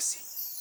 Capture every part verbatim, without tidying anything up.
عباسی.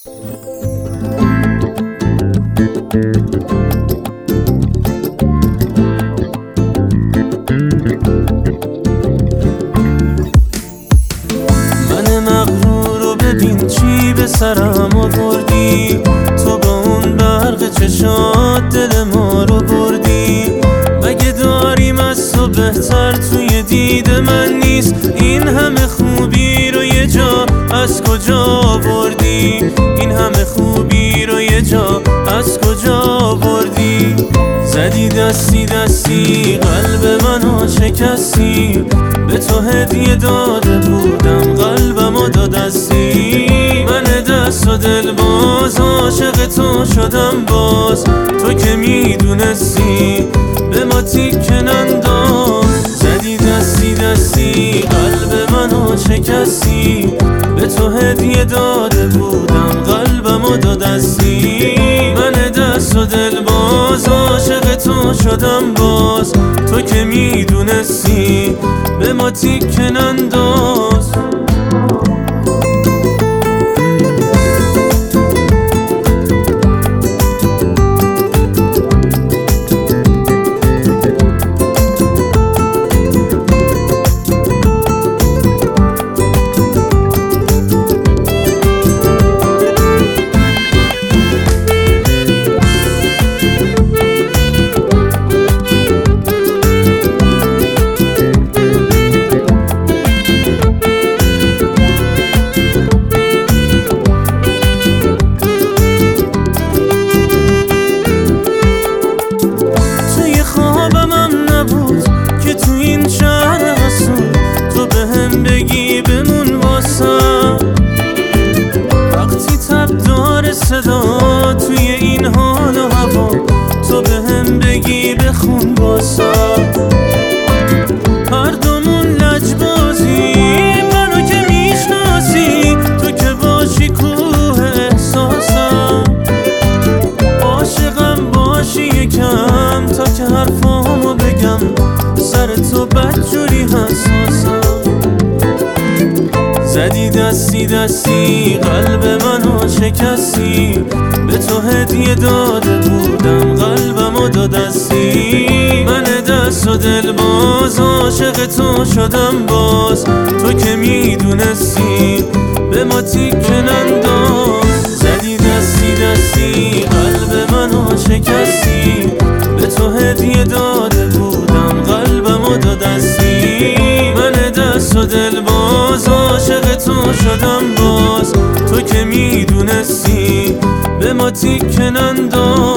من مغرور رو ببین چی به سرم آوردی، تو با اون برق چشات دل ما رو بردی. مگه داریم از تو بهتر توی دید من نیست؟ این همه خوبی رو یه جا از کجا آوردی؟ این همه خوبی رو یه جا از کجا آوردی؟ زدی دستی دستی قلب منو شکستی، به تو هدیه داده بودم قلبمو دادستی. من دست و دل باز عاشق تو شدم باز، تو که میدونستی به ما تیکه ننداز. زدی دستی دستی قلب منو شکستی، به تو هدیه داده بودم قلبمو دادستی. من دست و دل باز عاشق تو شدم باز، تو که میدونستی به ما تیکه ننداز. وقتی تب داره صدا توی این حال و هوا، تو به هم بگی بخون باسا. هر دومون لجبازی منو که میشناسی، تو که باشی کوه احساسم. عاشقم باشی یکم تا که حرفامو بگم، سر تو بدجوری حساسم. زدی دستی دستی قلب منو شکستی، به تو هدیه داده بودم قلبمو دادستی. من دست و دل باز عاشق تو شدم باز، تو که میدونستی به ما تیکه ننداز. زدی دستی دستی قلب منو شکستی، به تو هدیه داده بودم قلبمو دادستی. من دست و دل باز عاشق تو شدم باز، تو که میدونستی به ما تیکه ننداز.